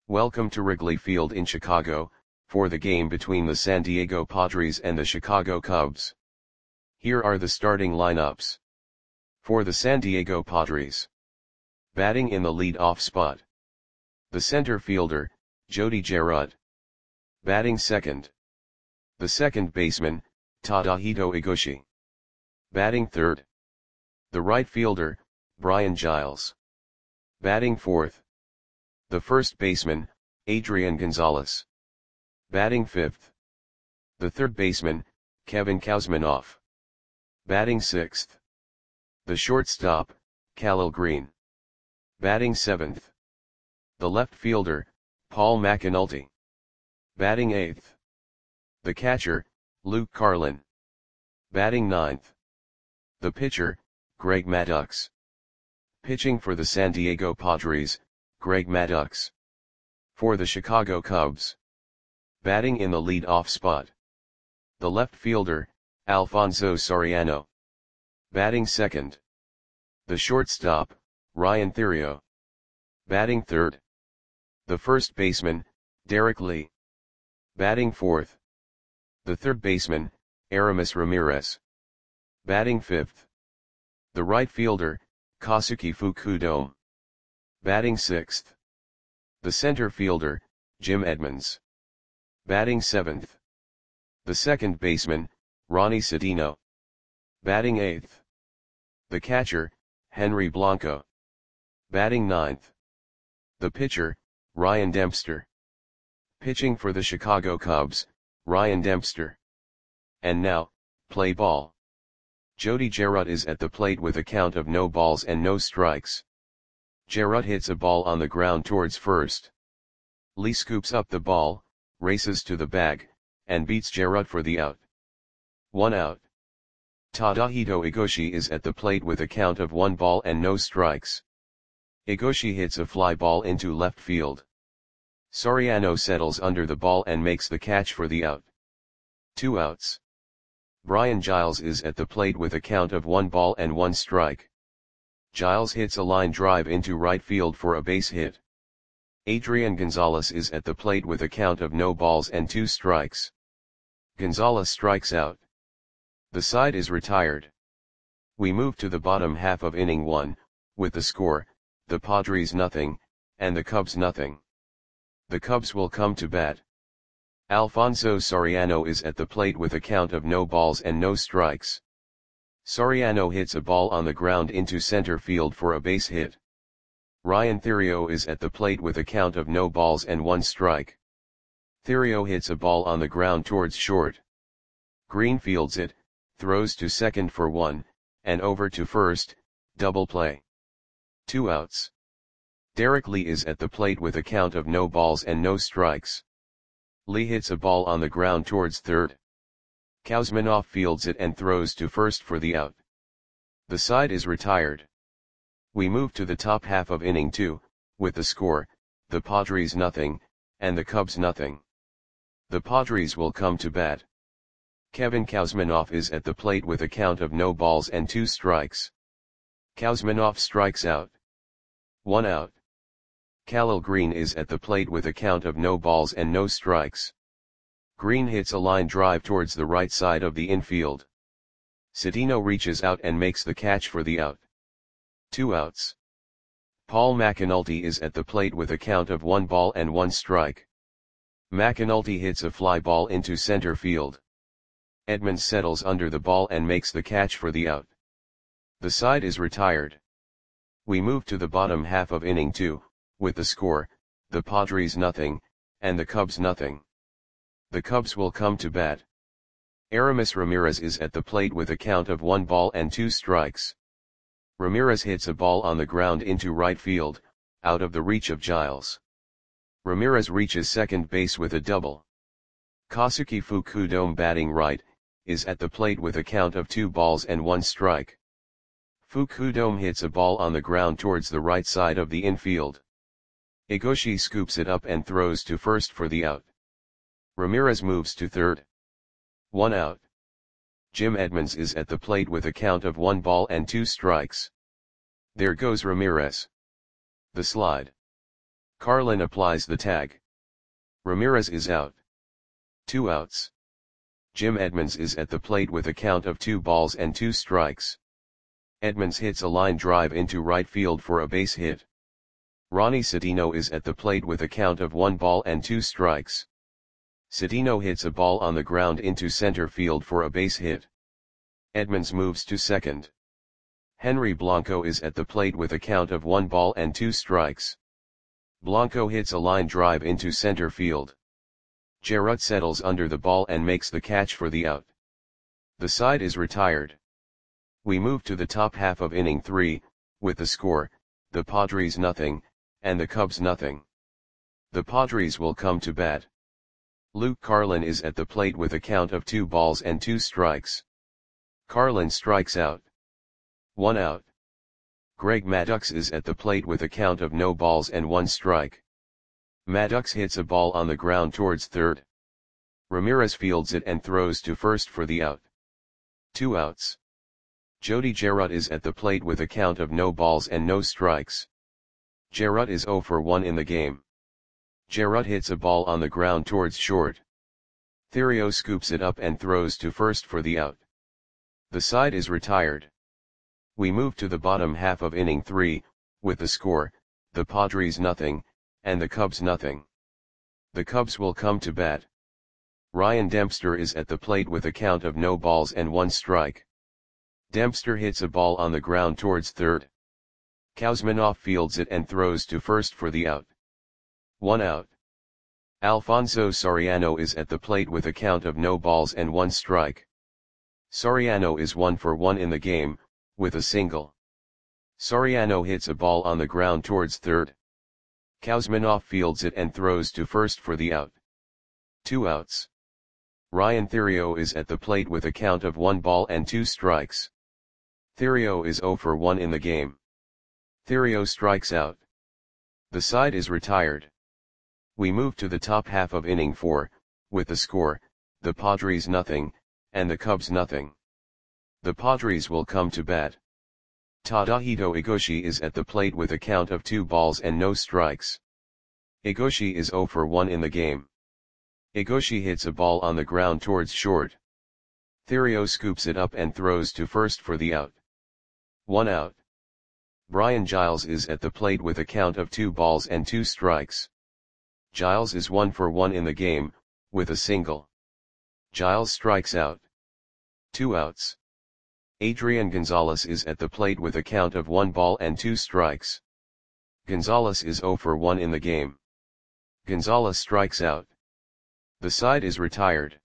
Welcome to Wrigley Field in Chicago, for the game between the San Diego Padres and the Chicago Cubs. Here are the starting lineups. For the San Diego Padres. Batting in the lead-off spot. The center fielder, Jody Gerard. Batting second. The second baseman, Tadahito Iguchi. Batting third. The right fielder, Brian Giles. Batting fourth. The first baseman, Adrian Gonzalez. Batting fifth. The third baseman, Kevin Kouzmanoff. Batting sixth. The shortstop, Khalil Greene. Batting seventh. The left fielder, Paul McAnulty. Batting eighth. The catcher, Luke Carlin. Batting ninth. The pitcher, Greg Maddux. Pitching for the San Diego Padres, Greg Maddux. For the Chicago Cubs. Batting in the lead-off spot. The left fielder, Alfonso Soriano. Batting second. The shortstop, Ryan Theriot. Batting third. The first baseman, Derek Lee. Batting fourth. The third baseman, Aramis Ramirez. Batting fifth. The right fielder, Kazuki Fukudome. Batting sixth. The center fielder, Jim Edmonds. Batting seventh. The second baseman, Ronnie Sedino. Batting eighth. The catcher, Henry Blanco. Batting ninth. The pitcher, Ryan Dempster. Pitching for the Chicago Cubs, Ryan Dempster. And now, play ball. Jody Gerard is at the plate with a count of no balls and no strikes. Gerard hits a ball on the ground towards first. Lee scoops up the ball, races to the bag, and beats Gerard for the out. 1 out. Tadahito Iguchi is at the plate with a count of 1 ball and no strikes. Iguchi hits a fly ball into left field. Soriano settles under the ball and makes the catch for the out. 2 outs. Brian Giles is at the plate with a count of 1 ball and 1 strike. Giles hits a line drive into right field for a base hit. Adrian Gonzalez is at the plate with a count of no balls and 2 strikes. Gonzalez strikes out. The side is retired. We move to the bottom half of inning 1, with the score, the Padres nothing, and the Cubs nothing. The Cubs will come to bat. Alfonso Soriano is at the plate with a count of no balls and no strikes. Soriano hits a ball on the ground into center field for a base hit. Ryan Theriot is at the plate with a count of no balls and 1 strike. Theriot hits a ball on the ground towards short. Greene fields it, throws to second for 1, and over to first, double play. 2 outs. Derek Lee is at the plate with a count of no balls and no strikes. Lee hits a ball on the ground towards third. Kouzmanoff fields it and throws to first for the out. The side is retired. We move to the top half of inning 2, with the score, the Padres nothing, and the Cubs nothing. The Padres will come to bat. Kevin Kouzmanoff is at the plate with a count of no balls and 2 strikes. Kouzmanoff strikes out. 1 out. Khalil Greene is at the plate with a count of no balls and no strikes. Greene hits a line drive towards the right side of the infield. Sedino reaches out and makes the catch for the out. 2 outs. Paul McAnulty is at the plate with a count of 1 ball and 1 strike. McAnulty hits a fly ball into center field. Edmonds settles under the ball and makes the catch for the out. The side is retired. We move to the bottom half of inning 2, with the score, the Padres nothing, and the Cubs nothing. The Cubs will come to bat. Aramis Ramirez is at the plate with a count of 1 ball and 2 strikes. Ramirez hits a ball on the ground into right field, out of the reach of Giles. Ramirez reaches second base with a double. Kazuki Fukudome batting right, is at the plate with a count of 2 balls and 1 strike. Fukudome hits a ball on the ground towards the right side of the infield. Iguchi scoops it up and throws to first for the out. Ramirez moves to third. 1 out. Jim Edmonds is at the plate with a count of 1 ball and 2 strikes. There goes Ramirez. The slide. Carlin applies the tag. Ramirez is out. 2 outs. Jim Edmonds is at the plate with a count of 2 balls and 2 strikes. Edmonds hits a line drive into right field for a base hit. Ronnie Cedeno is at the plate with a count of 1 ball and 2 strikes. Cedeno hits a ball on the ground into center field for a base hit. Edmonds moves to second. Henry Blanco is at the plate with a count of 1 ball and 2 strikes. Blanco hits a line drive into center field. Jarrett settles under the ball and makes the catch for the out. The side is retired. We move to the top half of inning 3, with the score, the Padres nothing, and the Cubs nothing. The Padres will come to bat. Luke Carlin is at the plate with a count of 2 balls and 2 strikes. Carlin strikes out. 1 out. Greg Maddux is at the plate with a count of no balls and 1 strike. Maddux hits a ball on the ground towards third. Ramirez fields it and throws to first for the out. 2 outs. Jody Jarrett is at the plate with a count of no balls and no strikes. Jarrett is 0 for 1 in the game. Jarrett hits a ball on the ground towards short. Theriot scoops it up and throws to first for the out. The side is retired. We move to the bottom half of inning 3, with the score, the Padres nothing, and the Cubs nothing. The Cubs will come to bat. Ryan Dempster is at the plate with a count of no balls and 1 strike. Dempster hits a ball on the ground towards third. Kuzminoff fields it and throws to first for the out. 1 out. Alfonso Soriano is at the plate with a count of no balls and 1 strike. Soriano is 1 for 1 in the game, with a single. Soriano hits a ball on the ground towards third. Kuzminoff fields it and throws to first for the out. 2 outs. Ryan Theriot is at the plate with a count of 1 ball and 2 strikes. Theriot is 0 for 1 in the game. Theriot strikes out. The side is retired. We move to the top half of inning 4, with the score, the Padres nothing, and the Cubs nothing. The Padres will come to bat. Tadahito Igoshi is at the plate with a count of 2 balls and no strikes. Igoshi is 0 for 1 in the game. Igoshi hits a ball on the ground towards short. Theriot scoops it up and throws to first for the out. 1 out. Brian Giles is at the plate with a count of 2 balls and 2 strikes. Giles is 1 for 1 in the game, with a single. Giles strikes out. 2 outs. Adrian Gonzalez is at the plate with a count of 1 ball and 2 strikes. Gonzalez is 0 for 1 in the game. Gonzalez strikes out. The side is retired.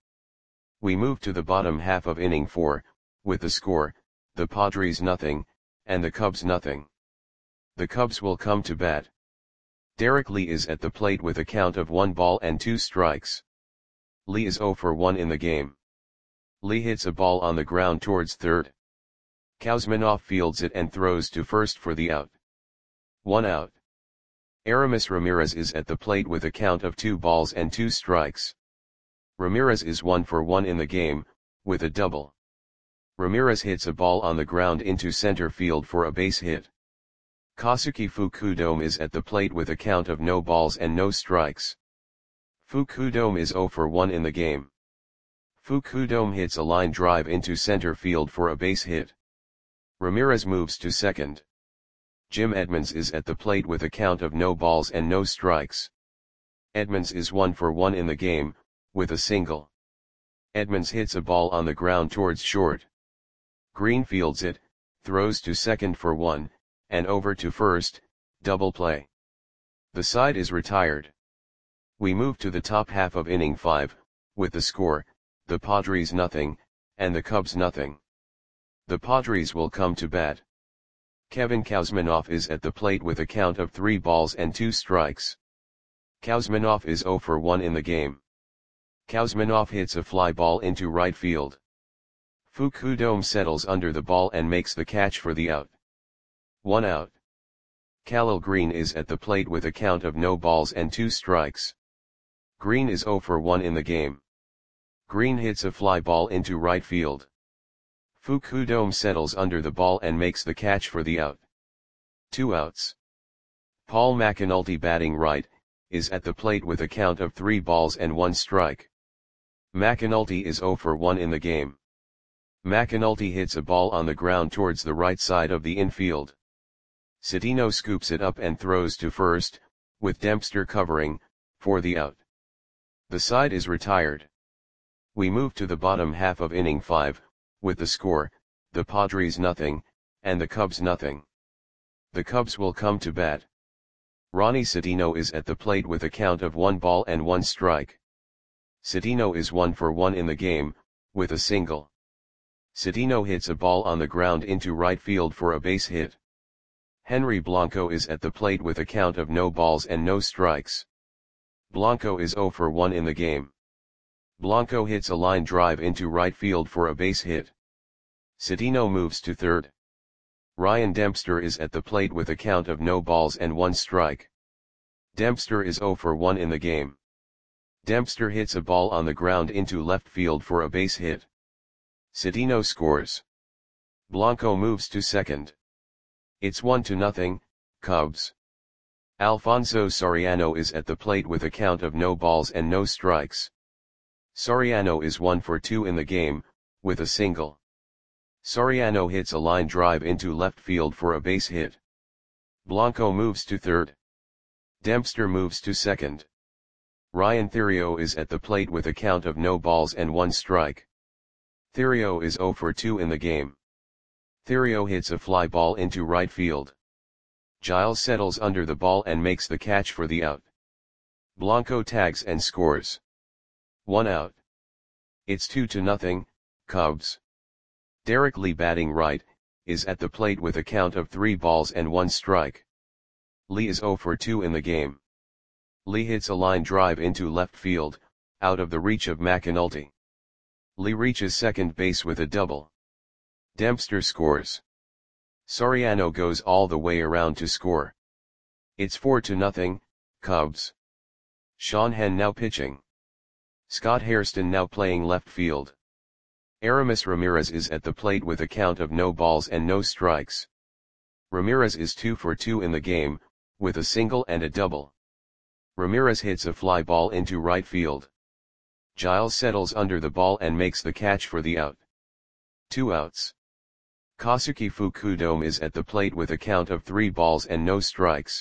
We move to the bottom half of inning 4, with the score, the Padres nothing, and the Cubs nothing. The Cubs will come to bat. Derek Lee is at the plate with a count of 1 ball and 2 strikes. Lee is 0 for 1 in the game. Lee hits a ball on the ground towards third. Kuzminoff fields it and throws to first for the out. 1 out. Aramis Ramirez is at the plate with a count of 2 balls and 2 strikes. Ramirez is 1 for 1 in the game, with a double. Ramirez hits a ball on the ground into center field for a base hit. Kosuke Fukudome is at the plate with a count of no balls and no strikes. Fukudome is 0 for 1 in the game. Fukudome hits a line drive into center field for a base hit. Ramirez moves to second. Jim Edmonds is at the plate with a count of no balls and no strikes. Edmonds is 1 for 1 in the game, with a single. Edmonds hits a ball on the ground towards short. Green fields it, throws to second for 1, and over to first, double play. The side is retired. We move to the top half of inning 5, with the score, the Padres nothing, and the Cubs nothing. The Padres will come to bat. Kevin Kuzminoff is at the plate with a count of 3 balls and 2 strikes. Kuzminoff is 0 for 1 in the game. Kuzminoff hits a fly ball into right field. Fukudome settles under the ball and makes the catch for the out. 1 out. Khalil Green is at the plate with a count of no balls and 2 strikes. Green is 0 for 1 in the game. Green hits a fly ball into right field. Fukudome settles under the ball and makes the catch for the out. 2 outs. Paul McAnulty batting right, is at the plate with a count of 3 balls and 1 strike. McAnulty is 0 for 1 in the game. McAnulty hits a ball on the ground towards the right side of the infield. Citino scoops it up and throws to first, with Dempster covering, for the out. The side is retired. We move to the bottom half of inning 5, with the score, the Padres nothing, and the Cubs nothing. The Cubs will come to bat. Ronnie Citino is at the plate with a count of 1 ball and 1 strike. Citino is 1 for 1 in the game, with a single. Citino hits a ball on the ground into right field for a base hit. Henry Blanco is at the plate with a count of no balls and no strikes. Blanco is 0 for 1 in the game. Blanco hits a line drive into right field for a base hit. Citino moves to third. Ryan Dempster is at the plate with a count of no balls and 1 strike. Dempster is 0 for 1 in the game. Dempster hits a ball on the ground into left field for a base hit. Citino scores. Blanco moves to second. It's 1-0, Cubs. Alfonso Soriano is at the plate with a count of no balls and no strikes. Soriano is 1 for 2 in the game, with a single. Soriano hits a line drive into left field for a base hit. Blanco moves to third. Dempster moves to second. Ryan Theriot is at the plate with a count of no balls and 1 strike. Theriot is 0 for 2 in the game. Theriot hits a fly ball into right field. Giles settles under the ball and makes the catch for the out. Blanco tags and scores. 1 out. It's 2-0, Cubs. Derek Lee batting right, is at the plate with a count of 3 balls and 1 strike. Lee is 0 for 2 in the game. Lee hits a line drive into left field, out of the reach of McAnulty. Lee reaches second base with a double. Dempster scores. Soriano goes all the way around to score. It's 4-0, Cubs. Sean Henn now pitching. Scott Hairston now playing left field. Aramis Ramirez is at the plate with a count of no balls and no strikes. Ramirez is 2 for 2 in the game, with a single and a double. Ramirez hits a fly ball into right field. Giles settles under the ball and makes the catch for the out. 2 outs. Kosuke Fukudome is at the plate with a count of 3 balls and no strikes.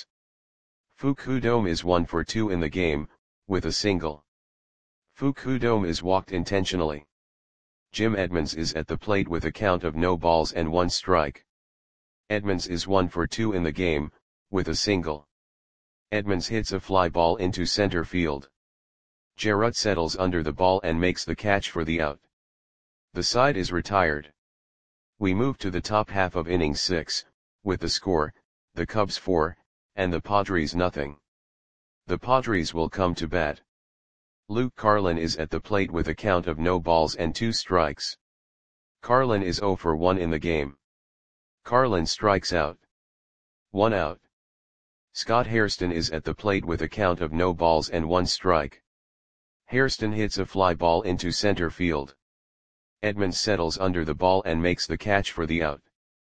Fukudome is 1 for 2 in the game, with a single. Fukudome is walked intentionally. Jim Edmonds is at the plate with a count of no balls and 1 strike. Edmonds is 1 for 2 in the game, with a single. Edmonds hits a fly ball into center field. Jarrett settles under the ball and makes the catch for the out. The side is retired. We move to the top half of inning 6, with the score, the Cubs 4, and the Padres nothing. The Padres will come to bat. Luke Carlin is at the plate with a count of no balls and 2 strikes. Carlin is 0 for 1 in the game. Carlin strikes out. 1 out. Scott Hairston is at the plate with a count of no balls and 1 strike. Hairston hits a fly ball into center field. Edmonds settles under the ball and makes the catch for the out.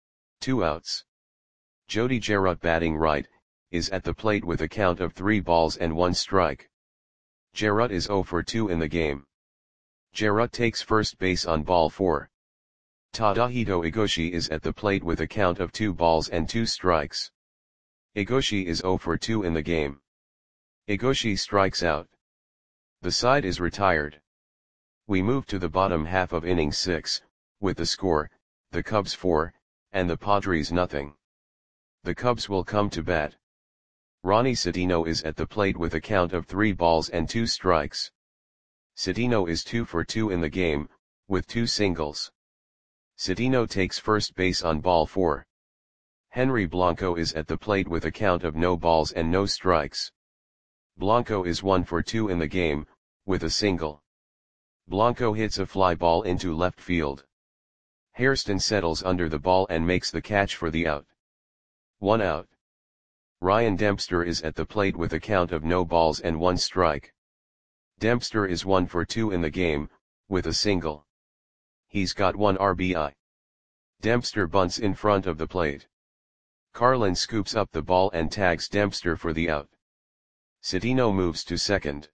2 outs. Jody Jarrett batting right, is at the plate with a count of 3 balls and 1 strike. Jarrett is 0 for 2 in the game. Jarrett takes first base on ball 4. Tadahito Igoshi is at the plate with a count of 2 balls and 2 strikes. Igoshi is 0 for 2 in the game. Igoshi strikes out. The side is retired. We move to the bottom half of inning 6, with the score, the Cubs 4, and the Padres nothing. The Cubs will come to bat. Ronnie Citino is at the plate with a count of 3 balls and 2 strikes. Citino is 2 for 2 in the game, with 2 singles. Citino takes first base on ball 4. Henry Blanco is at the plate with a count of no balls and no strikes. Blanco is 1 for 2 in the game, with a single. Blanco hits a fly ball into left field. Hairston settles under the ball and makes the catch for the out. 1 out. Ryan Dempster is at the plate with a count of no balls and 1 strike. Dempster is 1 for 2 in the game, with a single. He's got 1 RBI. Dempster bunts in front of the plate. Carlin scoops up the ball and tags Dempster for the out. Cedeno moves to second.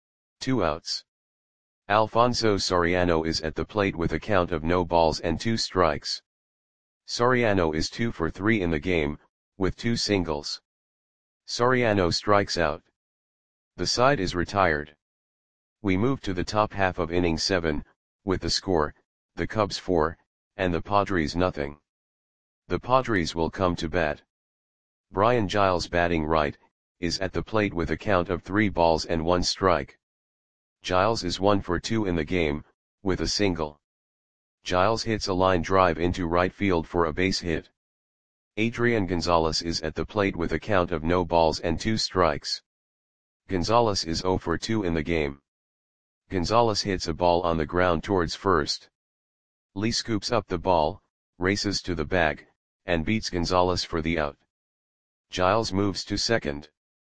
2 outs. Alfonso Soriano is at the plate with a count of no balls and 2 strikes. Soriano is 2 for 3 in the game, with 2 singles. Soriano strikes out. The side is retired. We move to the top half of inning 7, with the score, the Cubs 4, and the Padres nothing. The Padres will come to bat. Brian Giles, batting right, is at the plate with a count of 3 balls and 1 strike. Giles is 1 for 2 in the game, with a single. Giles hits a line drive into right field for a base hit. Adrian Gonzalez is at the plate with a count of no balls and 2 strikes. Gonzalez is 0 for 2 in the game. Gonzalez hits a ball on the ground towards first. Lee scoops up the ball, races to the bag, and beats Gonzalez for the out. Giles moves to second.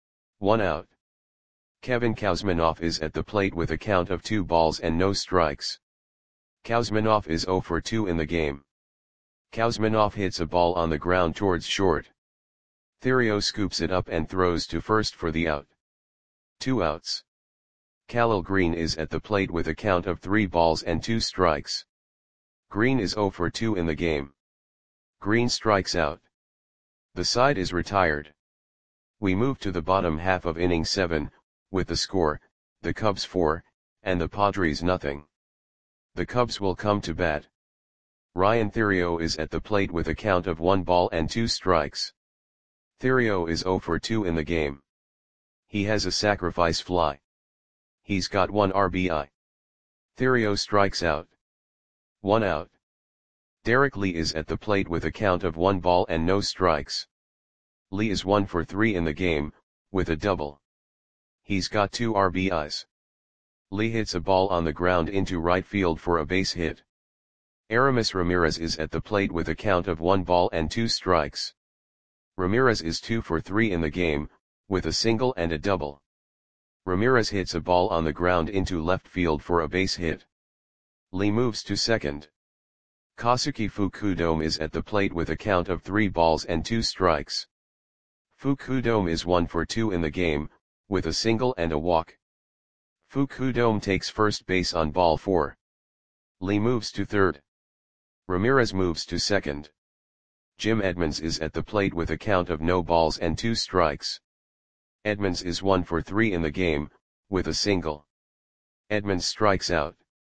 1 out. Kevin Kouzmanoff is at the plate with a count of 2 balls and no strikes. Kouzmanoff is 0 for 2 in the game. Kouzmanoff hits a ball on the ground towards short. Theriot scoops it up and throws to first for the out. 2 outs. Khalil Green is at the plate with a count of 3 balls and 2 strikes. Green is 0 for 2 in the game. Green strikes out. The side is retired. We move to the bottom half of inning 7, with the score, the Cubs 4, and the Padres nothing. The Cubs will come to bat. Ryan Theriot is at the plate with a count of 1 ball and 2 strikes. Theriot is 0 for 2 in the game. He has a sacrifice fly. He's got 1 RBI. Theriot strikes out. 1 out. Derek Lee is at the plate with a count of 1 ball and no strikes. Lee is 1 for 3 in the game, with a double. He's got 2 RBIs. Lee hits a ball on the ground into right field for a base hit. Aramis Ramirez is at the plate with a count of 1 ball and 2 strikes. Ramirez is 2 for 3 in the game, with a single and a double. Ramirez hits a ball on the ground into left field for a base hit. Lee moves to second. Kazuki Fukudome is at the plate with a count of 3 balls and 2 strikes. Fukudome is 1 for 2 in the game, with a single and a walk. Fukudome takes first base on ball 4. Lee moves to third. Ramirez moves to second. Jim Edmonds is at the plate with a count of no balls and 2 strikes. Edmonds is 1 for 3 in the game, with a single. Edmonds strikes out.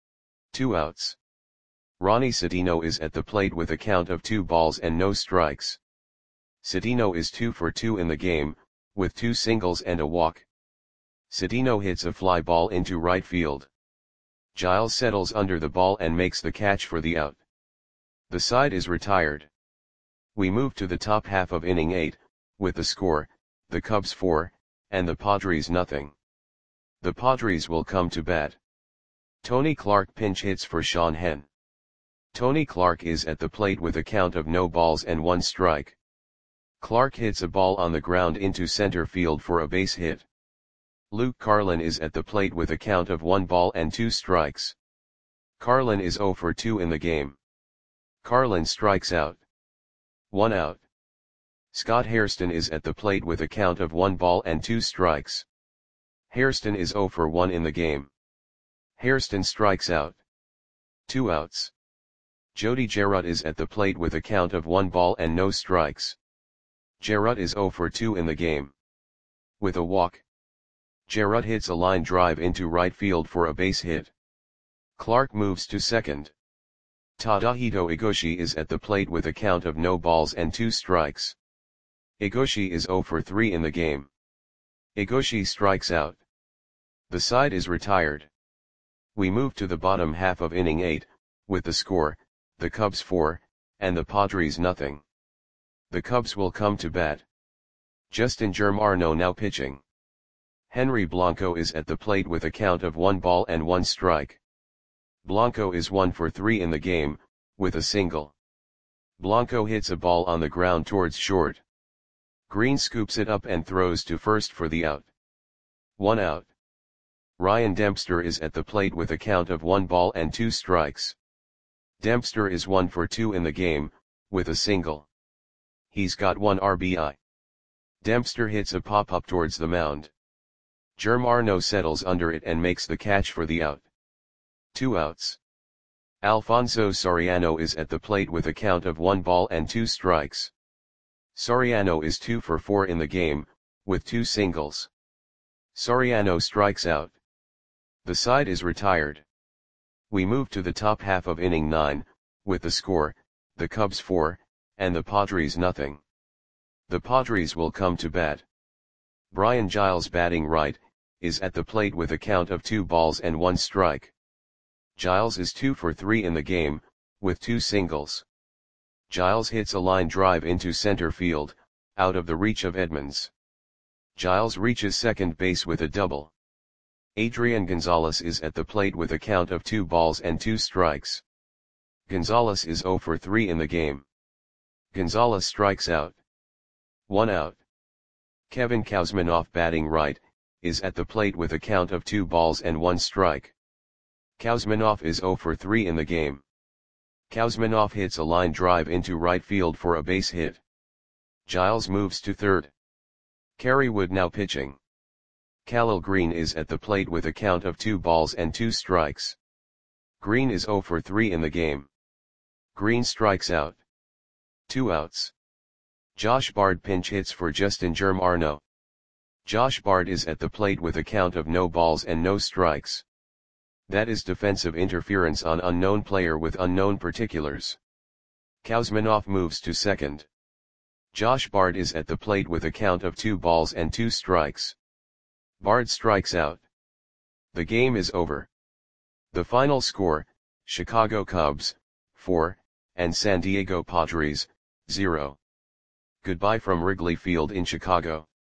2 outs. Ronnie Cedeno is at the plate with a count of 2 balls and no strikes. Cedeno is 2 for 2 in the game, with 2 singles and a walk. Cedeno hits a fly ball into right field. Giles settles under the ball and makes the catch for the out. The side is retired. We move to the top half of inning 8, with the score, the Cubs 4, and the Padres nothing. The Padres will come to bat. Tony Clark pinch hits for Sean Henn. Tony Clark is at the plate with a count of no balls and 1 strike. Clark hits a ball on the ground into center field for a base hit. Luke Carlin is at the plate with a count of 1 ball and 2 strikes. Carlin is 0 for 2 in the game. Carlin strikes out. 1 out. Scott Hairston is at the plate with a count of 1 ball and 2 strikes. Hairston is 0 for 1 in the game. Hairston strikes out. 2 outs. Jody Gerut is at the plate with a count of 1 ball and no strikes. Gerut is 0 for 2 in the game. With a walk. Gerut hits a line drive into right field for a base hit. Clark moves to second. Tadahito Igoshi is at the plate with a count of no balls and 2 strikes. Igoshi is 0 for 3 in the game. Igoshi strikes out. The side is retired. We move to the bottom half of inning 8, with the score, the Cubs 4, and the Padres nothing. The Cubs will come to bat. Justin Germano now pitching. Henry Blanco is at the plate with a count of 1 ball and 1 strike. Blanco is 1 for 3 in the game, with a single. Blanco hits a ball on the ground towards short. Green scoops it up and throws to first for the out. 1 out. Ryan Dempster is at the plate with a count of 1 ball and 2 strikes. Dempster is 1 for 2 in the game, with a single. he's got 1 RBI. Dempster hits a pop-up towards the mound. Germ Arno settles under it and makes the catch for the out. 2 outs. Alfonso Soriano is at the plate with a count of 1 ball and 2 strikes. Soriano is 2 for 4 in the game, with 2 singles. Soriano strikes out. The side is retired. We move to the top half of inning 9, with the score, the Cubs 4, and the Padres nothing. The Padres will come to bat. Brian Giles, batting right, is at the plate with a count of 2 balls and 1 strike. Giles is 2 for 3 in the game, with 2 singles. Giles hits a line drive into center field, out of the reach of Edmonds. Giles reaches second base with a double. Adrian Gonzalez is at the plate with a count of 2 balls and 2 strikes. Gonzalez is 0 for 3 in the game. Gonzalez strikes out. 1 out. Kevin Kouzmanoff, batting right, is at the plate with a count of 2 balls and 1 strike. Kouzmanoff is 0 for 3 in the game. Kouzmanoff hits a line drive into right field for a base hit. Giles moves to third. Kerry Wood now pitching. Khalil Green is at the plate with a count of 2 balls and 2 strikes. Green is 0 for 3 in the game. Green strikes out. 2 outs. Josh Bard pinch hits for Justin Germ Arno. Josh Bard is at the plate with a count of no balls and no strikes. That is defensive interference on unknown player with unknown particulars. Kouzmanoff moves to second. Josh Bard is at the plate with a count of 2 balls and 2 strikes. Bard strikes out. The game is over. The final score, Chicago Cubs, 4, and San Diego Padres, 0. Goodbye from Wrigley Field in Chicago.